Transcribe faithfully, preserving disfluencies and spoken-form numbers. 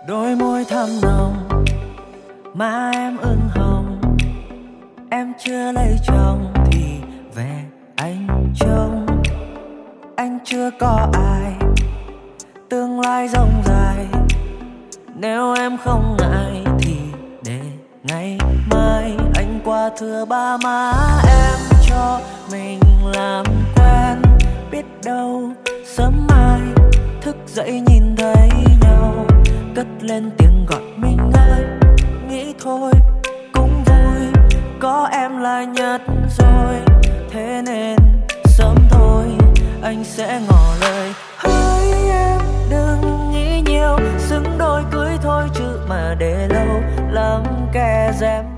Đôi môi thắm nồng, má em ửng hồng. Em chưa lấy chồng thì về anh trông. Anh chưa có ai, tương lai rộng dài. Nếu em không ngại thì để ngày mai anh qua thưa ba má em cho mình làm quen. Biết đâu sớm mai thức dậy nhìn thấy nhau, cất lên tiếng gọi mình ơi. Nghĩ thôi cũng vui, có em là nhất rồi. Thế nên sớm thôi anh sẽ ngỏ lời. Hỡi em đừng nghĩ nhiều, xứng đôi cưới thôi chứ mà để lâu lắm kẻ dèm